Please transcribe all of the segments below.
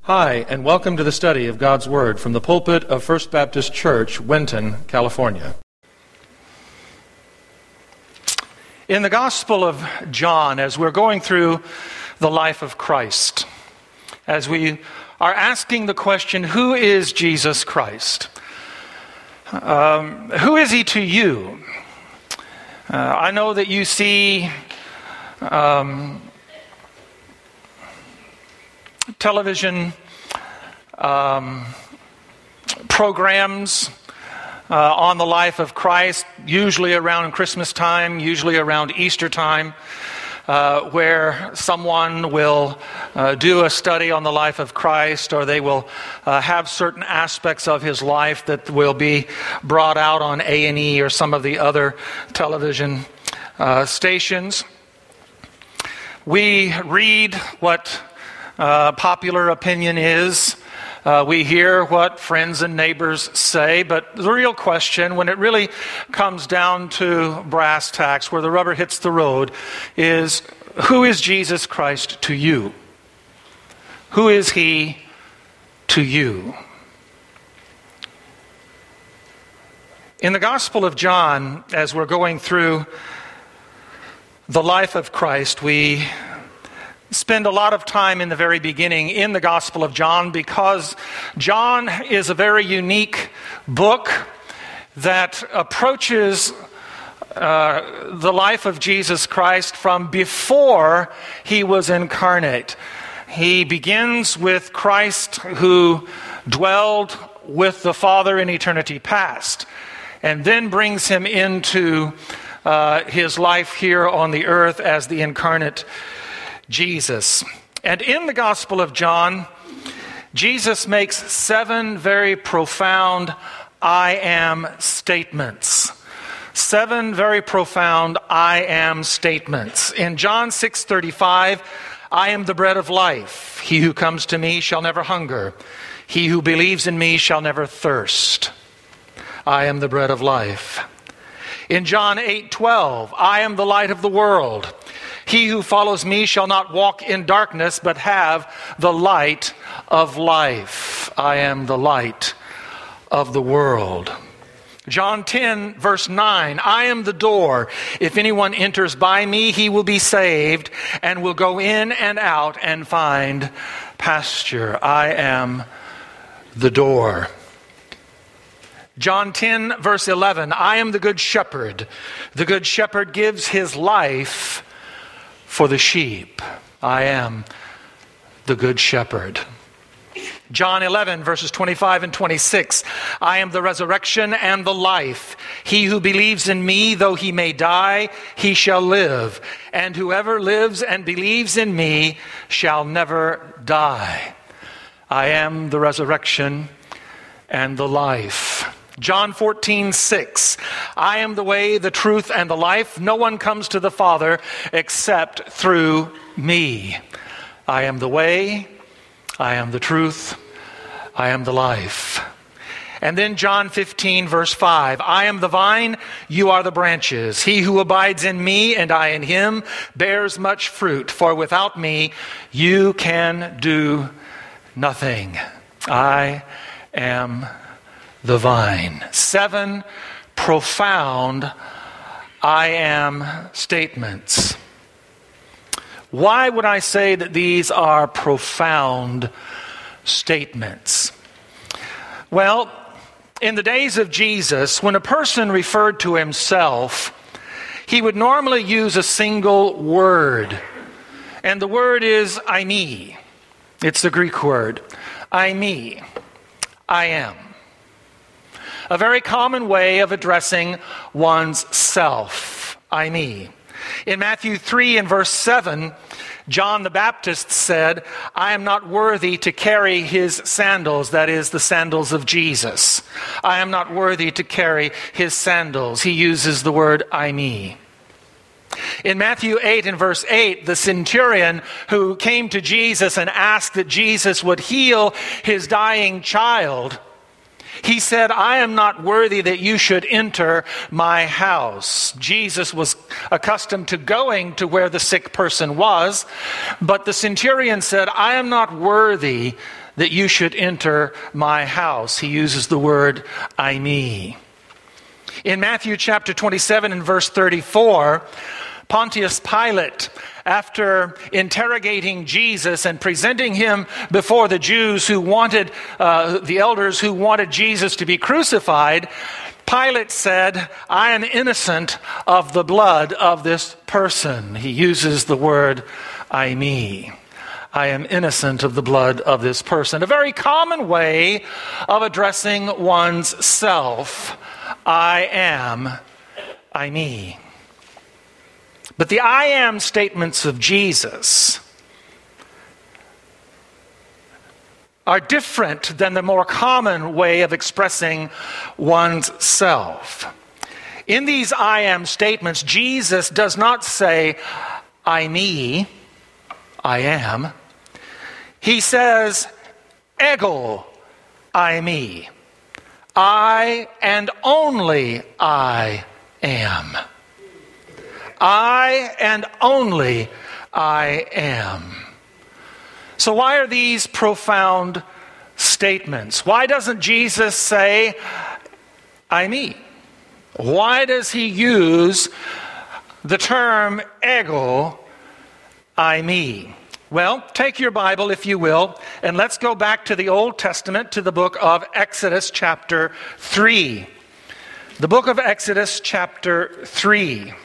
Hi, and welcome to the study of God's Word from the pulpit of First Baptist Church, Winton, California. In the Gospel of John, as we're going through the life of Christ, as we are asking the question, who is Jesus Christ? Who is he to you? I know that you see television programs on the life of Christ, usually around Christmas time, usually around Easter time, where someone will do a study on the life of Christ, or they will have certain aspects of his life that will be brought out on A&E or some of the other television stations. We read what popular opinion is. We hear what friends and neighbors say, but the real question, when it really comes down to brass tacks, where the rubber hits the road, is who is Jesus Christ to you? Who is he to you? In the Gospel of John, as we're going through the life of Christ, we spend a lot of time in the very beginning in the Gospel of John, because John is a very unique book that approaches the life of Jesus Christ from before he was incarnate. He begins with Christ who dwelled with the Father in eternity past, and then brings him into his life here on the earth as the incarnate Jesus. And in the Gospel of John, Jesus makes 7 very profound I am statements. 7 very profound I am statements. In John 6:35, I am the bread of life. He who comes to me shall never hunger. He who believes in me shall never thirst. I am the bread of life. In John 8:12, I am the light of the world. He who follows me shall not walk in darkness, but have the light of life. I am the light of the world. John 10, verse 9, I am the door. If anyone enters by me, he will be saved, and will go in and out and find pasture. I am the door. John 10, verse 11, I am the good shepherd. The good shepherd gives his life for the sheep. I am the good shepherd. John 11, verses 25 and 26. I am the resurrection and the life. He who believes in me, though he may die, he shall live. And whoever lives and believes in me shall never die. I am the resurrection and the life. John 14:6. I am the way, the truth, and the life. No one comes to the Father except through me. I am the way, I am the truth, I am the life. And then John 15, verse 5. I am the vine, you are the branches. He who abides in me and I in him bears much fruit, for without me you can do nothing. I am the vine. 7 profound I am statements. Why would I say that these are profound statements? Well, in the days of Jesus, when a person referred to himself, he would normally use a single word. And the word is eimi. It's the Greek word. Eimi. I am. A very common way of addressing one's self. Eimi. In Matthew 3 and verse 7, John the Baptist said, I am not worthy to carry his sandals, that is, the sandals of Jesus. I am not worthy to carry his sandals. He uses the word eimi. In Matthew 8 and verse 8, the centurion who came to Jesus and asked that Jesus would heal his dying child, he said, I am not worthy that you should enter my house. Jesus was accustomed to going to where the sick person was, but the centurion said, I am not worthy that you should enter my house. He uses the word eimi. In Matthew chapter 27 and verse 34, Pontius Pilate, after interrogating Jesus and presenting him before the Jews who wanted, the elders who wanted Jesus to be crucified, Pilate said, I am innocent of the blood of this person. He uses the word eimi. I am innocent of the blood of this person. A very common way of addressing one's self. I am eimi. But the I am statements of Jesus are different than the more common way of expressing one's self. In these I am statements, Jesus does not say, eimi, I am. He says, ego eimi, I and only I am. I and only I am. So why are these profound statements? Why doesn't Jesus say, eimi? Why does he use the term ego eimi? Well, take your Bible, if you will, and let's go back to the Old Testament, to the book of Exodus chapter 3. The book of Exodus chapter 3.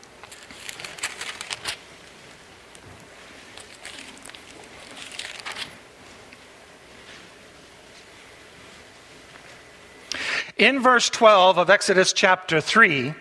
In verse 12 of Exodus chapter 3,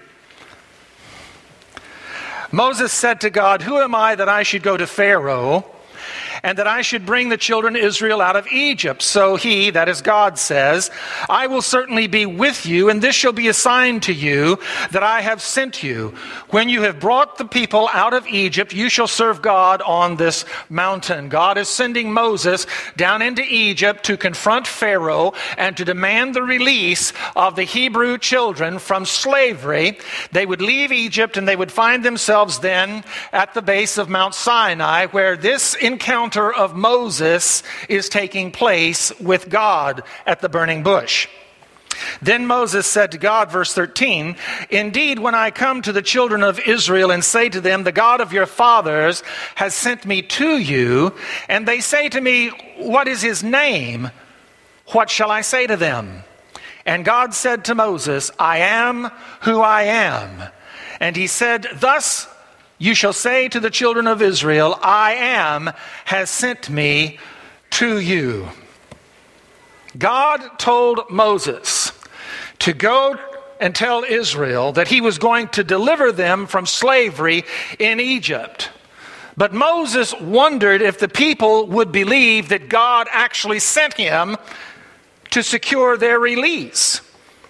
Moses said to God, who am I that I should go to Pharaoh, and that I should bring the children of Israel out of Egypt? So he, that is God, says, I will certainly be with you, and this shall be a sign to you that I have sent you. When you have brought the people out of Egypt, you shall serve God on this mountain. God is sending Moses down into Egypt to confront Pharaoh and to demand the release of the Hebrew children from slavery. They would leave Egypt and they would find themselves then at the base of Mount Sinai, where this encounter of Moses is taking place with God at the burning bush. Then Moses said to God, verse 13, indeed, when I come to the children of Israel and say to them, the God of your fathers has sent me to you, and they say to me, what is his name? What shall I say to them? And God said to Moses, I am who I am. And he said, thus you shall say to the children of Israel, I am has sent me to you. God told Moses to go and tell Israel that he was going to deliver them from slavery in Egypt. But Moses wondered if the people would believe that God actually sent him to secure their release.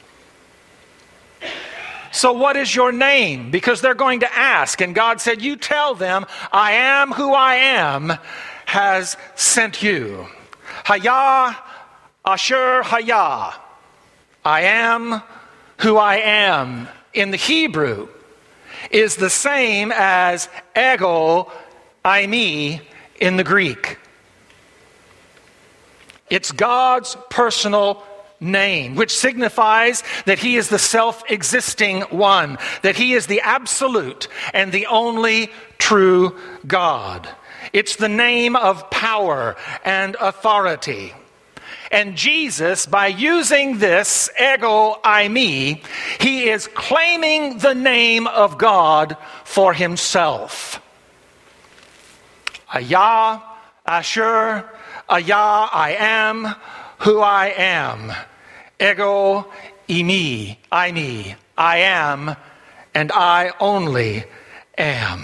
So what is your name? Because they're going to ask. And God said, you tell them, I am who I am has sent you. Hayah Asher Hayah. I am who I am in the Hebrew is the same as ego eimi in the Greek. It's God's personal name, which signifies that he is the self-existing one, that he is the absolute and the only true God. It's the name of power and authority. And Jesus, by using this ego eimi, he is claiming the name of God for himself. Ayah, Asher, Ayah, I am who I am. Ego eimi, I am, and I only am.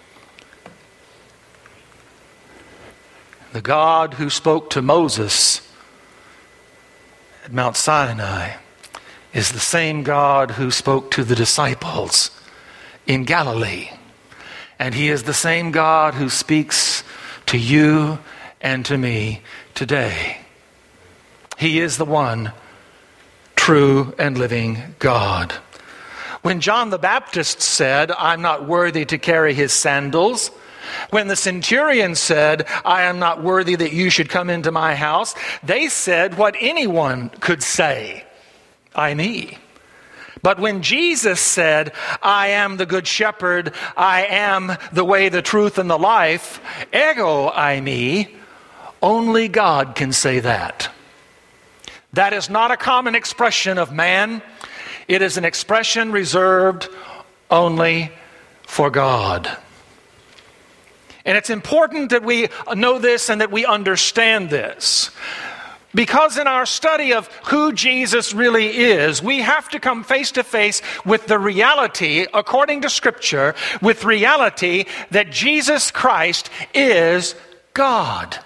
The God who spoke to Moses at Mount Sinai is the same God who spoke to the disciples in Galilee. And he is the same God who speaks to you and to me today. He is the one true and living God. When John the Baptist said, I'm not worthy to carry his sandals, When the centurion said, I am not worthy that you should come into my house, they said what anyone could say, I me. But when Jesus said, I am the good shepherd, I am the way, the truth, and the life, ego I me, only God can say that. That is not a common expression of man. It is an expression reserved only for God. And it's important that we know this and that we understand this. Because in our study of who Jesus really is, we have to come face to face with the reality, according to Scripture, with reality that Jesus Christ is God.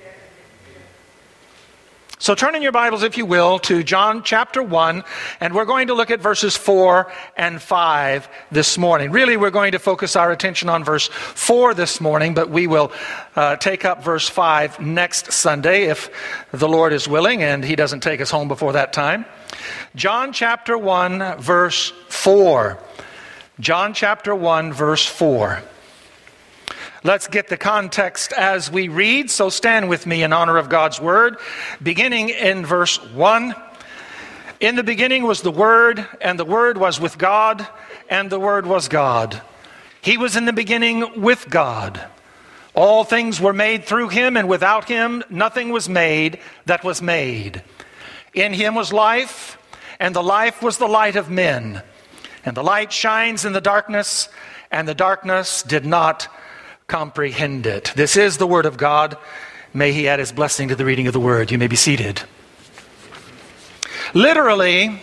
So turn in your Bibles, if you will, to John chapter 1, and we're going to look at verses 4 and 5 this morning. Really, we're going to focus our attention on verse 4 this morning, but we will take up verse 5 next Sunday, if the Lord is willing, and He doesn't take us home before that time. John chapter 1, verse 4. John chapter 1, verse 4. Let's get the context as we read, so stand with me in honor of God's Word. Beginning in verse 1. In the beginning was the Word, and the Word was with God, and the Word was God. He was in the beginning with God. All things were made through Him, and without Him nothing was made that was made. In Him was life, and the life was the light of men. And the light shines in the darkness, and the darkness did not comprehend it. This is the Word of God. May He add His blessing to the reading of the Word. You may be seated. Literally,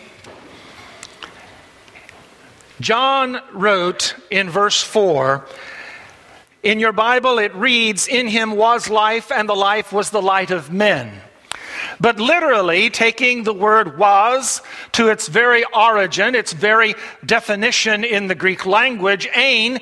John wrote in verse 4, in your Bible it reads, in Him was life, and the life was the light of men. But literally, taking the word was to its very origin, its very definition in the Greek language, ein,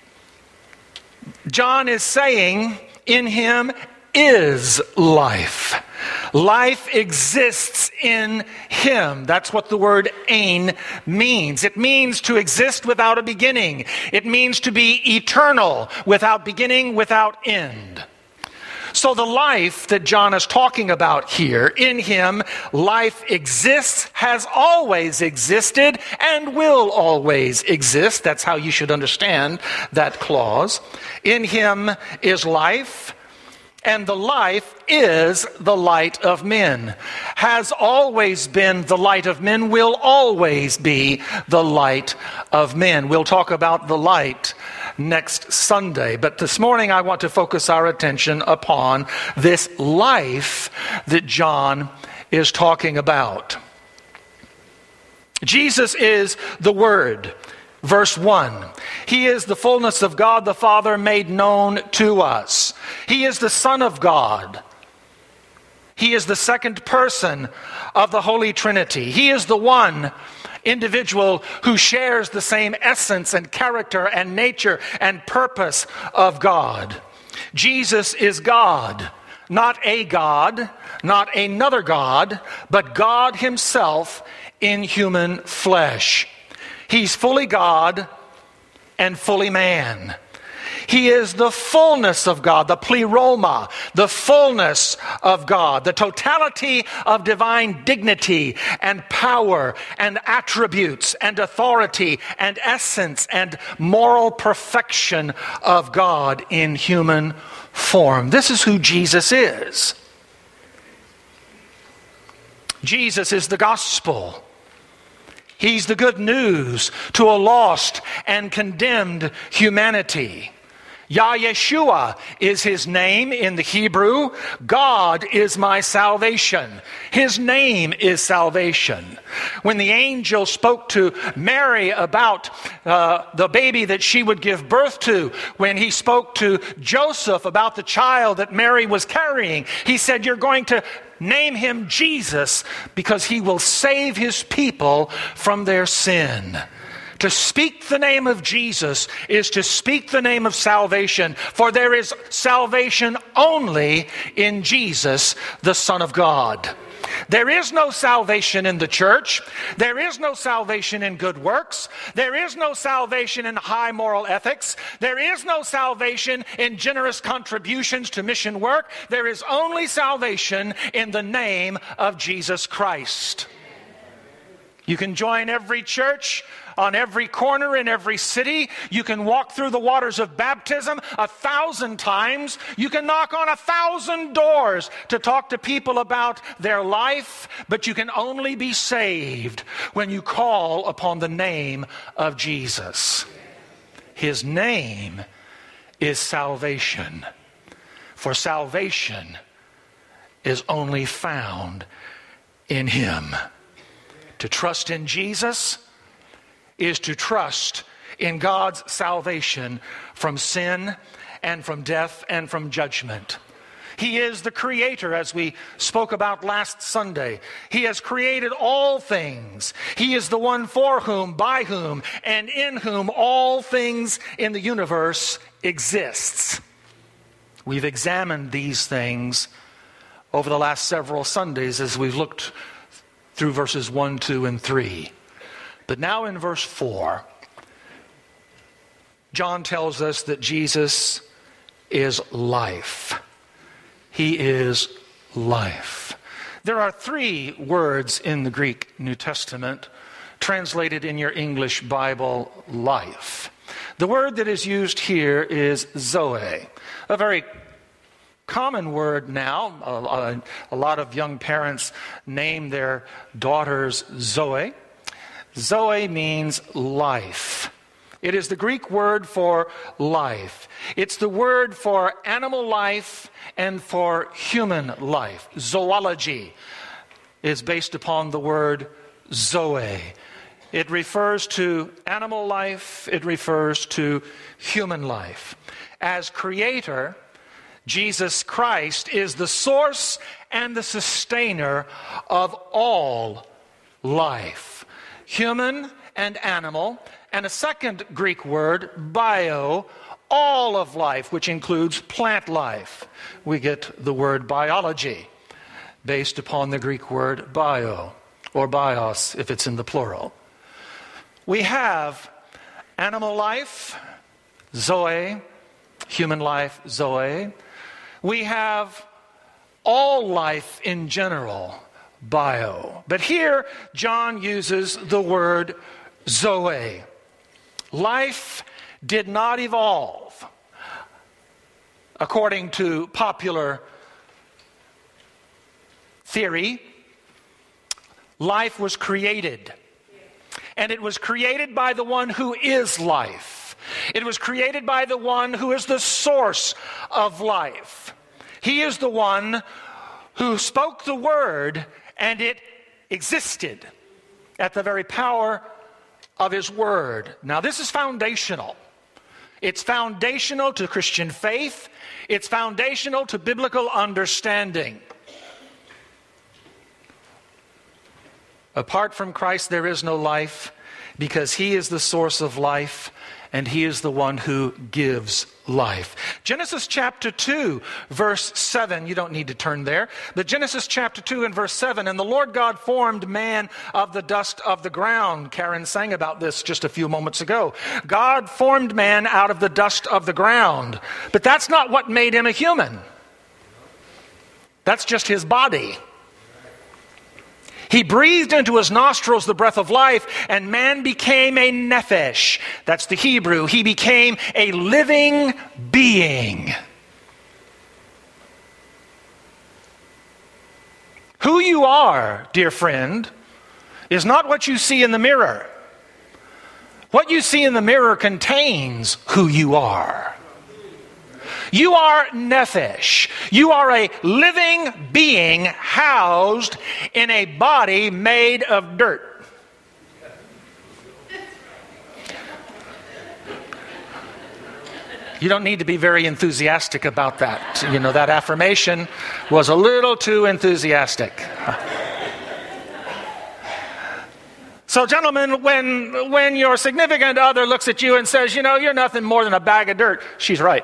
John is saying, in Him is life. Life exists in Him. That's what the word ein means. It means to exist without a beginning. It means to be eternal, without beginning, without end. So the life that John is talking about here, in Him, life exists, has always existed, and will always exist. That's how you should understand that clause. In Him is life, and the life is the light of men. Has always been the light of men, will always be the light of men. We'll talk about the light next Sunday. But this morning I want to focus our attention upon this life that John is talking about. Jesus is the Word. Verse 1, He is the fullness of God the Father made known to us. He is the Son of God. He is the second person of the Holy Trinity. He is the one individual who shares the same essence and character and nature and purpose of God. Jesus is God, not a God, not another God, but God Himself in human flesh. He's fully God and fully man. He is the fullness of God, the pleroma, the fullness of God, the totality of divine dignity and power and attributes and authority and essence and moral perfection of God in human form. This is who Jesus is. Jesus is the gospel. He's the good news to a lost and condemned humanity. Yahshua is His name in the Hebrew. God is my salvation. His name is salvation. When the angel spoke to Mary about the baby that she would give birth to, when he spoke to Joseph about the child that Mary was carrying, he said, you're going to name Him Jesus because He will save His people from their sin. To speak the name of Jesus is to speak the name of salvation, for there is salvation only in Jesus, the Son of God. There is no salvation in the church. There is no salvation in good works. There is no salvation in high moral ethics. There is no salvation in generous contributions to mission work. There is only salvation in the name of Jesus Christ. You can join every church on every corner in every city. You can walk through the waters of baptism 1,000 times. You can knock on 1,000 doors to talk to people about their life, but you can only be saved when you call upon the name of Jesus. His name is salvation, for salvation is only found in Him. To trust in Jesus is to trust in God's salvation from sin and from death and from judgment. He is the Creator, as we spoke about last Sunday. He has created all things. He is the one for whom, by whom, and in whom all things in the universe exists. We've examined these things over the last several Sundays as we've looked through verses 1, 2, and 3. But now in verse 4, John tells us that Jesus is life. He is life. There are 3 words in the Greek New Testament translated in your English Bible, life. The word that is used here is Zoe, a very common word now. A lot of young parents name their daughters Zoe. Zoe means life. It is the Greek word for life. It's the word for animal life and for human life. Zoology is based upon the word Zoe. It refers to animal life. It refers to human life. As Creator, Jesus Christ is the source and the sustainer of all life, human and animal, and a second Greek word, bio, all of life, which includes plant life. We get the word biology based upon the Greek word bio, or bios if it's in the plural. We have animal life, Zoe, human life, Zoe. We have all life in general, bio. But here, John uses the word Zoe. Life did not evolve according to popular theory. Life was created. And it was created by the one who is life. It was created by the one who is the source of life. He is the one who spoke the word, and it existed at the very power of his word. Now, this is foundational. It's foundational to Christian faith. It's foundational to biblical understanding. Apart from Christ, there is no life, because he is the source of life, and he is the one who gives life. Genesis chapter 2, verse 7, you don't need to turn there, but Genesis chapter 2 and verse 7, and the Lord God formed man of the dust of the ground. Karen sang about this just a few moments ago. God formed man out of the dust of the ground, but that's not what made him a human. That's just his body. He breathed into his nostrils the breath of life, and man became a nephesh. That's the Hebrew. He became a living being. Who you are, dear friend, is not what you see in the mirror. What you see in the mirror contains who you are. You are nephesh. You are a living being housed in a body made of dirt. You don't need to be very enthusiastic about that. You know, that affirmation was a little too enthusiastic. So gentlemen, when your significant other looks at you and says, you know, you're nothing more than a bag of dirt, she's right.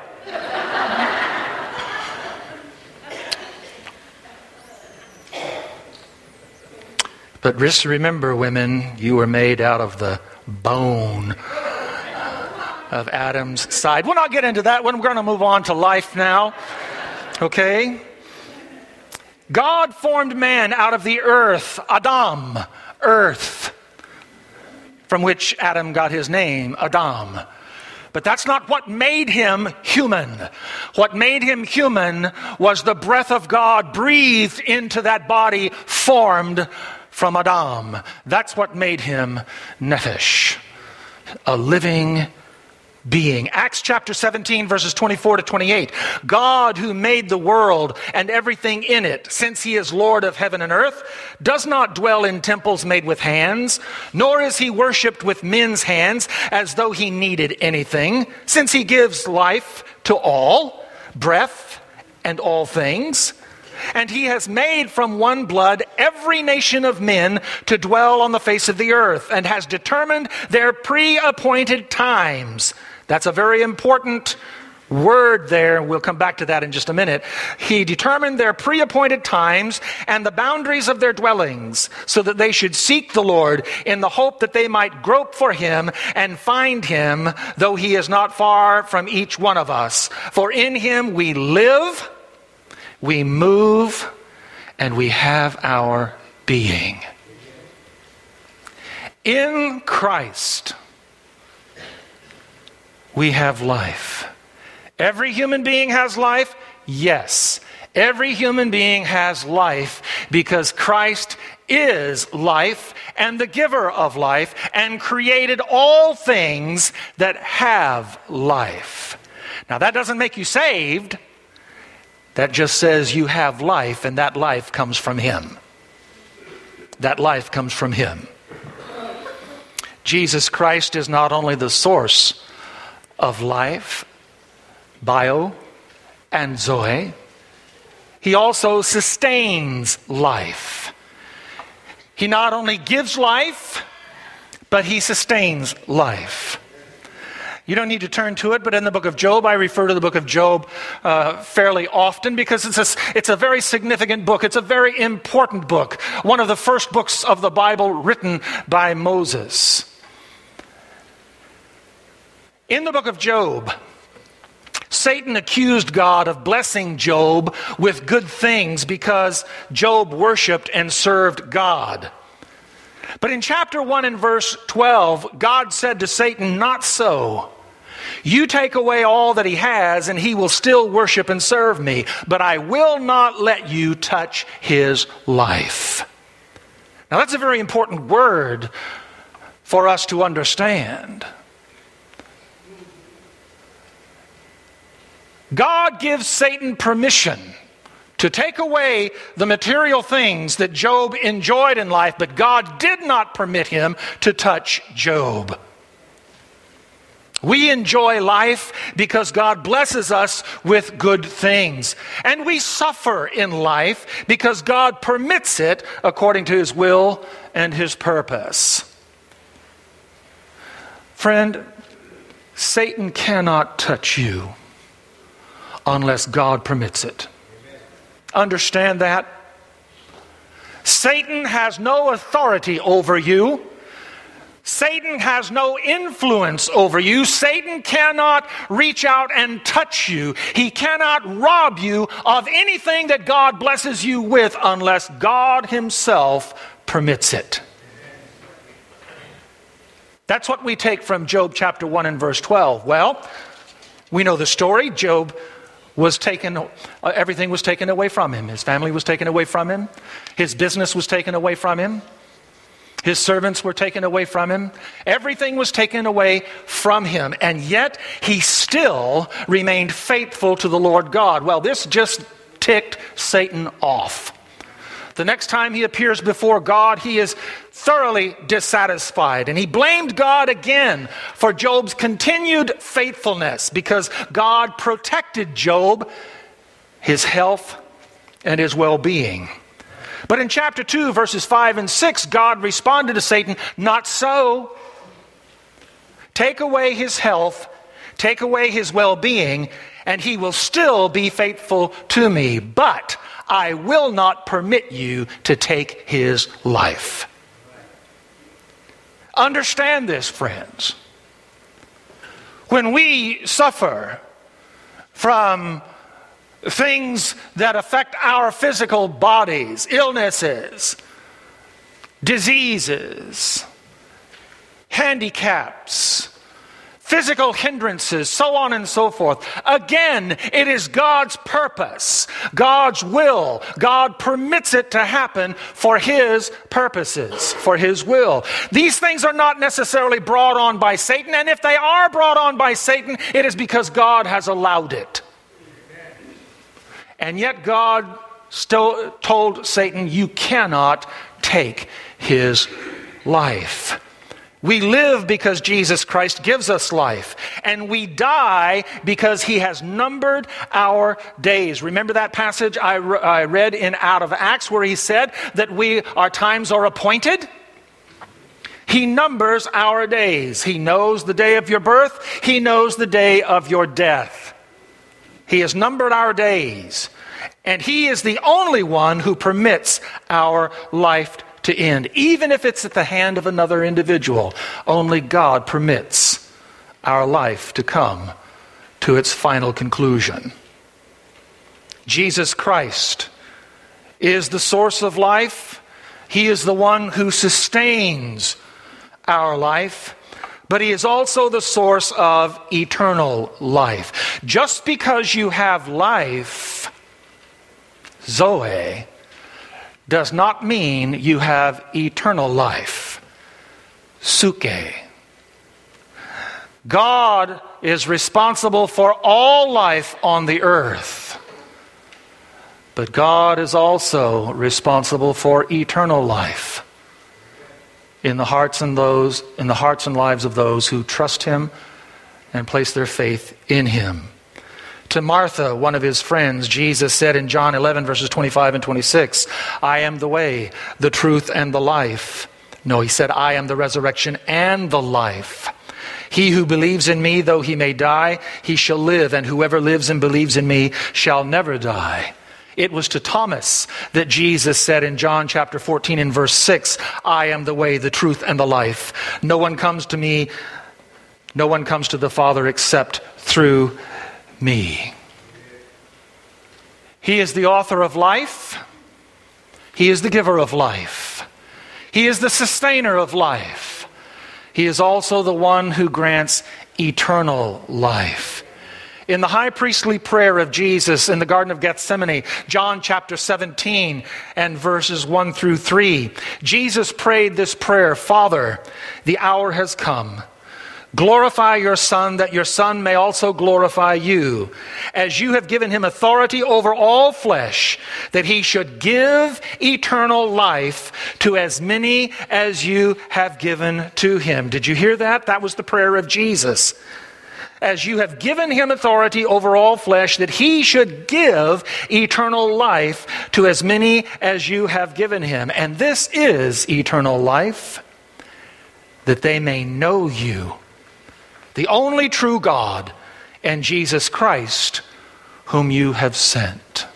But just remember, women, you were made out of the bone of Adam's side. We'll not get into that one. We're going to move on to life now. Okay? God formed man out of the earth, Adam, earth, from which Adam got his name, Adam. But that's not what made him human. What made him human was the breath of God breathed into that body formed from Adam. That's what made him nephesh, a living being. Acts chapter 17 verses 24 to 28. God, who made the world and everything in it, since he is Lord of heaven and earth, does not dwell in temples made with hands, nor is he worshipped with men's hands as though he needed anything, since he gives life to all, breath and all things. And he has made from one blood every nation of men to dwell on the face of the earth, and has determined their pre-appointed times. That's a very important word there. We'll come back to that in just a minute. He determined their pre-appointed times and the boundaries of their dwellings, so that they should seek the Lord in the hope that they might grope for him and find him, though he is not far from each one of us. For in him we live, we move, and we have our being. In Christ, we have life. Every human being has life? Yes. Every human being has life because Christ is life and the giver of life, and created all things that have life. Now that doesn't make you saved. That just says you have life, and that life comes from him. That life comes from him. Jesus Christ is not only the source of life, bio and zoe, he also sustains life. He not only gives life, but he sustains life. You don't need to turn to it, but in the book of Job, I refer to the book of Job fairly often because it's a very significant book. It's a very important book. One of the first books of the Bible written by Moses. In the book of Job, Satan accused God of blessing Job with good things because Job worshiped and served God. But in chapter 1 and verse 12, God said to Satan, "Not so. You take away all that he has, and he will still worship and serve me. But I will not let you touch his life." Now that's a very important word for us to understand. God gives Satan permission to take away the material things that Job enjoyed in life, but God did not permit him to touch Job. We enjoy life because God blesses us with good things. And we suffer in life because God permits it according to his will and his purpose. Friend, Satan cannot touch you unless God permits it. Understand that? Satan has no authority over you. Satan has no influence over you. Satan cannot reach out and touch you. He cannot rob you of anything that God blesses you with unless God himself permits it. That's what we take from Job chapter 1 and verse 12. Well, we know the story. Job was taken, everything was taken away from him. His family was taken away from him. His business was taken away from him. His servants were taken away from him. Everything was taken away from him. And yet he still remained faithful to the Lord God. Well, this just ticked Satan off. The next time he appears before God, he is thoroughly dissatisfied. And he blamed God again for Job's continued faithfulness because God protected Job, his health, and his well-being. But in chapter 2, verses 5 and 6, God responded to Satan, "Not so. Take away his health, take away his well-being, and he will still be faithful to me. But I will not permit you to take his life." Understand this, friends. When we suffer from things that affect our physical bodies, illnesses, diseases, handicaps, physical hindrances, so on and so forth. Again, it is God's purpose, God's will. God permits it to happen for his purposes, for his will. These things are not necessarily brought on by Satan, and if they are brought on by Satan, it is because God has allowed it. And yet God still told Satan, "You cannot take his life." We live because Jesus Christ gives us life. And we die because he has numbered our days. Remember that passage I read out of Acts where he said that our times are appointed? He numbers our days. He knows the day of your birth. He knows the day of your death. He has numbered our days. And he is the only one who permits our life to end, even if it's at the hand of another individual. Only God permits our life to come to its final conclusion. Jesus Christ is the source of life. He is the one who sustains our life, but he is also the source of eternal life. Just because you have life, Zoe, does not mean you have eternal life, Suke. God is responsible for all life on the earth, but God is also responsible for eternal life in the hearts and lives of those who trust him and place their faith in him. To Martha, one of his friends, Jesus said in John 11, verses 25 and 26, "I am the way, the truth, and the life." No, he said, "I am the resurrection and the life. He who believes in me, though he may die, he shall live, and whoever lives and believes in me shall never die." It was to Thomas that Jesus said in John chapter 14 and verse 6, "I am the way, the truth, and the life. No one comes to the Father except through me." He is the author of life. He is the giver of life. He is the sustainer of life. He is also the one who grants eternal life. In the high priestly prayer of Jesus in the Garden of Gethsemane, John chapter 17 and verses 1 through 3, Jesus prayed this prayer, "Father, the hour has come. Glorify your Son, that your Son may also glorify you, as you have given him authority over all flesh, that he should give eternal life to as many as you have given to him." Did you hear that? That was the prayer of Jesus. As you have given him authority over all flesh, that he should give eternal life to as many as you have given him. And this is eternal life, that they may know you, the only true God, and Jesus Christ, whom you have sent.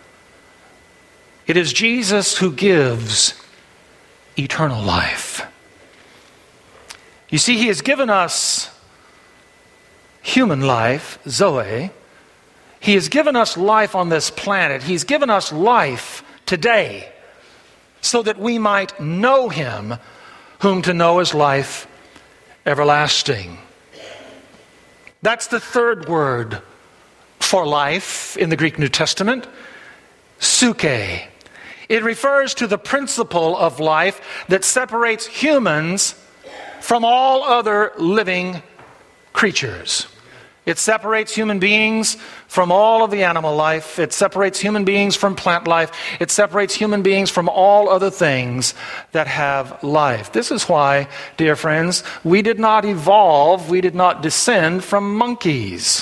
It is Jesus who gives eternal life. You see, he has given us human life, Zoe. He has given us life on this planet. He's given us life today so that we might know him, whom to know is life everlasting. That's the third word for life in the Greek New Testament, suke. It refers to the principle of life that separates humans from all other living creatures. It separates human beings from all of the animal life. It separates human beings from plant life. It separates human beings from all other things that have life. This is why, dear friends, we did not evolve, we did not descend from monkeys.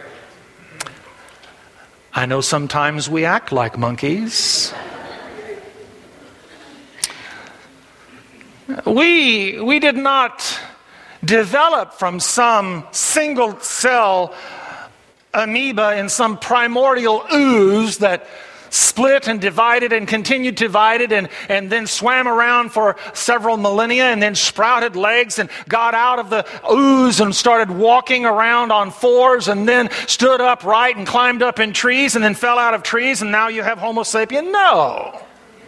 I know sometimes we act like monkeys. We did not develop from some single cell amoeba in some primordial ooze that split and divided and continued to divide it and then swam around for several millennia and then sprouted legs and got out of the ooze and started walking around on fours and then stood upright and climbed up in trees and then fell out of trees and now you have Homo sapien? No.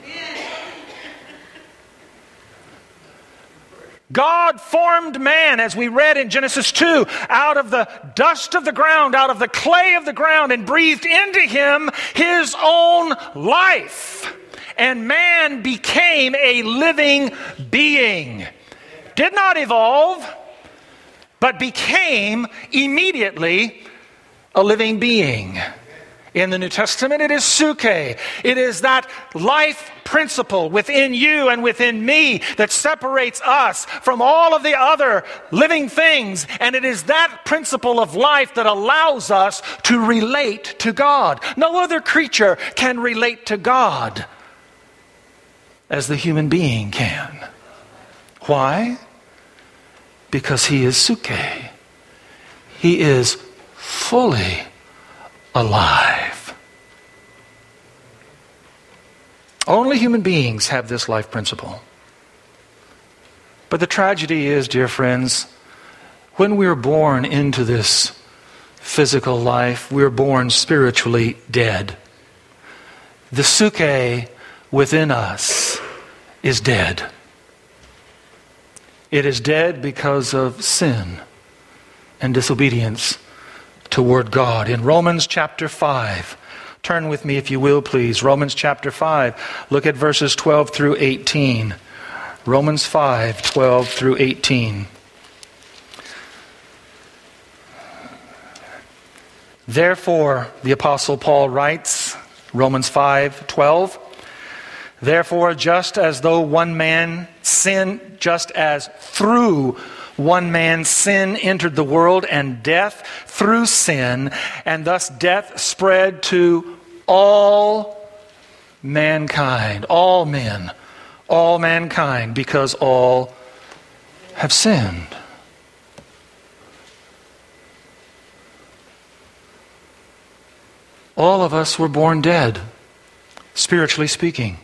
God formed man, as we read in Genesis 2, out of the dust of the ground, out of the clay of the ground, and breathed into him his own life. And man became a living being. Did not evolve, but became immediately a living being. In the New Testament, it is suke. It is that life principle within you and within me that separates us from all of the other living things. And it is that principle of life that allows us to relate to God. No other creature can relate to God as the human being can. Why? Because he is suke. He is fully alive. Only human beings have this life principle. But the tragedy is, dear friends, when we're born into this physical life, we're born spiritually dead. The suke within us is dead. It is dead because of sin and disobedience toward God. In Romans chapter 5, turn with me if you will please. Romans chapter 5, look at verses 12 through 18. Romans 5, 12 through 18. Therefore, the Apostle Paul writes, Romans 5, 12, therefore, just as though one man sinned, just as through one man's sin entered the world, and death through sin, and thus death spread to all mankind, all men, all mankind, because all have sinned. All of us were born dead, spiritually speaking.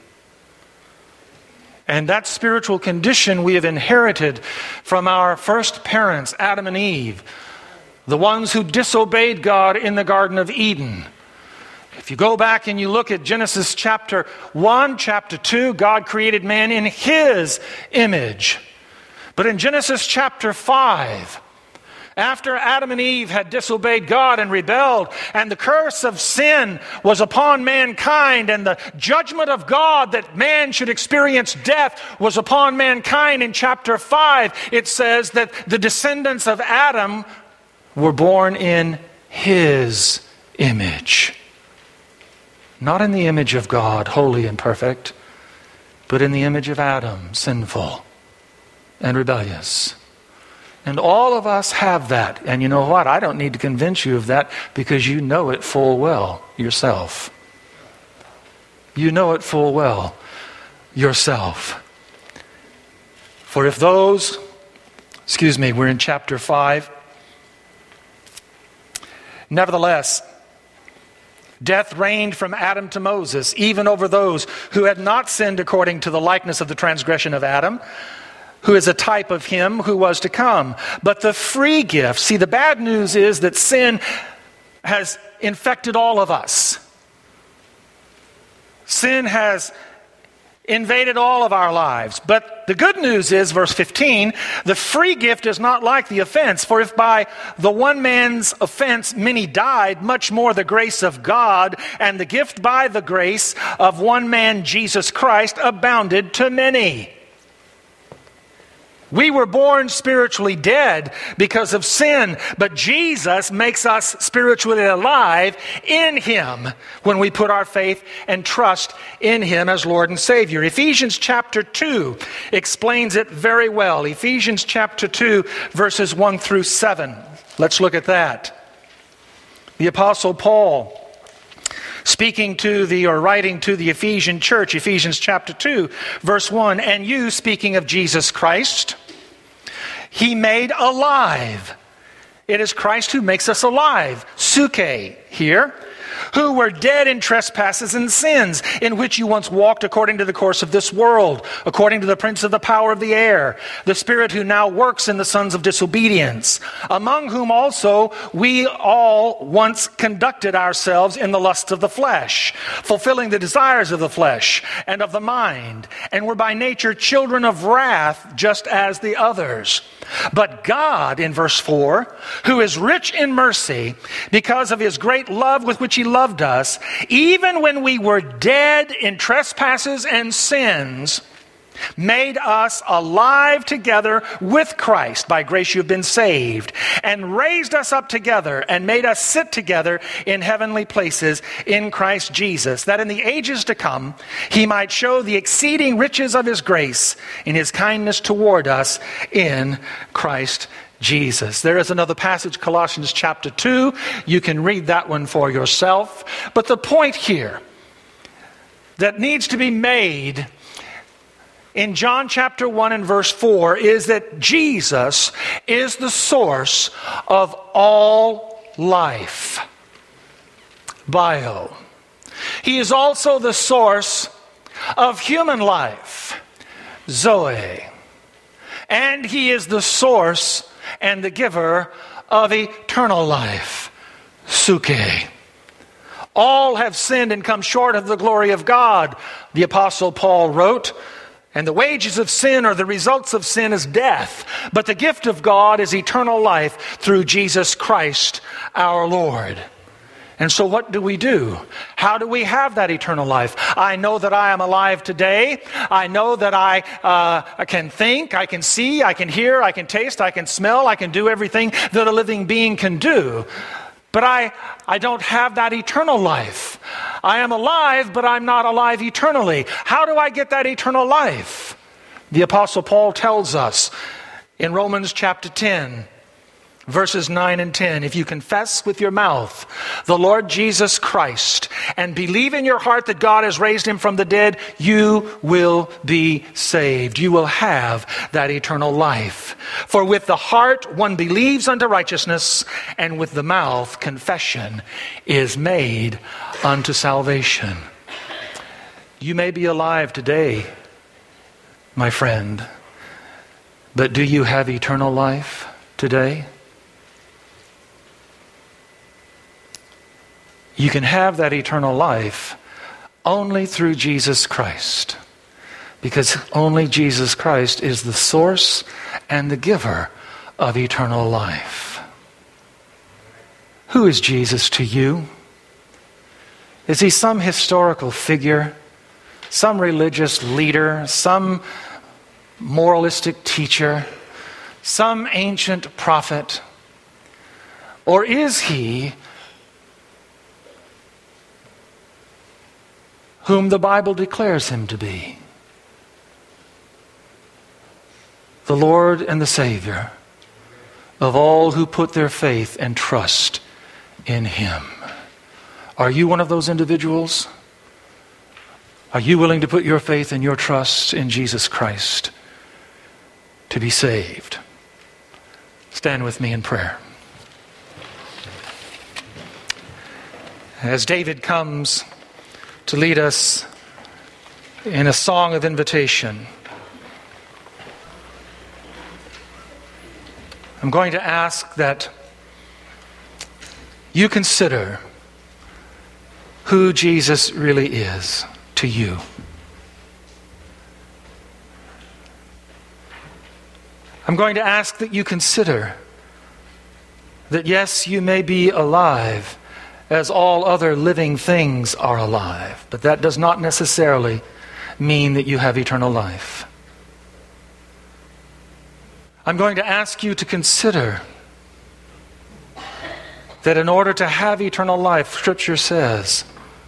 And that spiritual condition we have inherited from our first parents, Adam and Eve, the ones who disobeyed God in the Garden of Eden. If you go back and you look at Genesis chapter 1, chapter 2, God created man in his image. But in Genesis chapter 5, after Adam and Eve had disobeyed God and rebelled, and the curse of sin was upon mankind, and the judgment of God that man should experience death was upon mankind, in chapter 5, it says that the descendants of Adam were born in his image. Not in the image of God, holy and perfect, but in the image of Adam, sinful and rebellious. And all of us have that. And you know what? I don't need to convince you of that because you know it full well yourself. You know it full well yourself. For if those, we're in chapter 5. Nevertheless, death reigned from Adam to Moses, even over those who had not sinned according to the likeness of the transgression of Adam, who is a type of him who was to come. But the free gift, see, the bad news is that sin has infected all of us. Sin has invaded all of our lives. But the good news is, verse 15, the free gift is not like the offense. For if by the one man's offense many died, much more the grace of God and the gift by the grace of one man, Jesus Christ, abounded to many. We were born spiritually dead because of sin, but Jesus makes us spiritually alive in Him when we put our faith and trust in Him as Lord and Savior. Ephesians chapter 2 explains it very well. Ephesians chapter 2, verses 1 through 7. Let's look at that. The Apostle Paul speaking to or writing to the Ephesian church, Ephesians chapter 2, verse 1, and you, speaking of Jesus Christ, he made alive. It is Christ who makes us alive. Suke here. Who were dead in trespasses and sins, in which you once walked according to the course of this world, according to the prince of the power of the air, the spirit who now works in the sons of disobedience, among whom also we all once conducted ourselves in the lusts of the flesh, fulfilling the desires of the flesh and of the mind, and were by nature children of wrath, just as the others. But God, in verse 4, who is rich in mercy, because of his great love with which he loved us, even when we were dead in trespasses and sins, made us alive together with Christ. By grace you have been saved, and raised us up together and made us sit together in heavenly places in Christ Jesus, that in the ages to come he might show the exceeding riches of his grace in his kindness toward us in Christ Jesus. There is another passage, Colossians chapter 2. You can read that one for yourself. But the point here that needs to be made in John chapter 1 and verse 4 is that Jesus is the source of all life. Bio. He is also the source of human life. Zoe. And he is the source and the giver of eternal life. Suke. All have sinned and come short of the glory of God, the Apostle Paul wrote. And the wages of sin, or the results of sin, is death. But the gift of God is eternal life through Jesus Christ our Lord. And so what do? How do we have that eternal life? I know that I am alive today. I know that I can think, I can see, I can hear, I can taste, I can smell, I can do everything that a living being can do. But I don't have that eternal life. I am alive, but I'm not alive eternally. How do I get that eternal life? The Apostle Paul tells us in Romans chapter 10, verses 9 and 10, if you confess with your mouth the Lord Jesus Christ and believe in your heart that God has raised him from the dead, you will be saved. You will have that eternal life. For with the heart one believes unto righteousness, and with the mouth confession is made unto salvation. You may be alive today, my friend, but do you have eternal life today? You can have that eternal life only through Jesus Christ, because only Jesus Christ is the source and the giver of eternal life. Who is Jesus to you? Is he some historical figure, some religious leader, some moralistic teacher, some ancient prophet? Or is he whom the Bible declares him to be? The Lord and the Savior of all who put their faith and trust in him. Are you one of those individuals? Are you willing to put your faith and your trust in Jesus Christ to be saved? Stand with me in prayer. As David comes to lead us in a song of invitation, I'm going to ask that you consider who Jesus really is to you. I'm going to ask that you consider that yes, you may be alive as all other living things are alive, but that does not necessarily mean that you have eternal life. I'm going to ask you to consider that in order to have eternal life, Scripture says,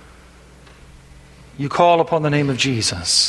you call upon the name of Jesus.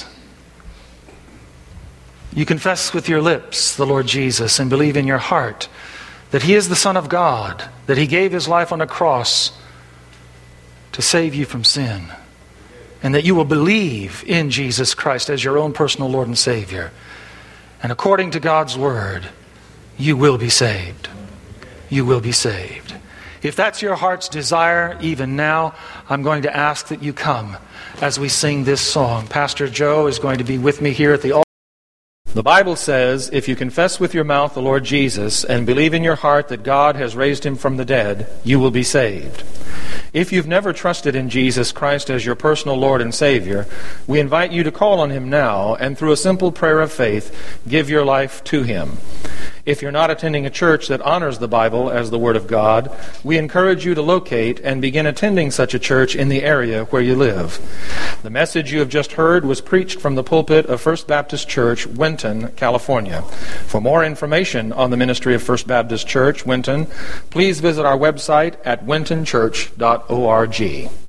You confess with your lips the Lord Jesus and believe in your heart that he is the Son of God, that he gave his life on a cross to save you from sin, and that you will believe in Jesus Christ as your own personal Lord and Savior. And according to God's Word, you will be saved. You will be saved. If that's your heart's desire, even now, I'm going to ask that you come as we sing this song. Pastor Joe is going to be with me here at the altar. The Bible says, if you confess with your mouth the Lord Jesus and believe in your heart that God has raised him from the dead, you will be saved. If you've never trusted in Jesus Christ as your personal Lord and Savior, we invite you to call on him now and through a simple prayer of faith, give your life to him. If you're not attending a church that honors the Bible as the Word of God, we encourage you to locate and begin attending such a church in the area where you live. The message you have just heard was preached from the pulpit of First Baptist Church, Winton, California. For more information on the ministry of First Baptist Church, Winton, please visit our website at wintonchurch.org.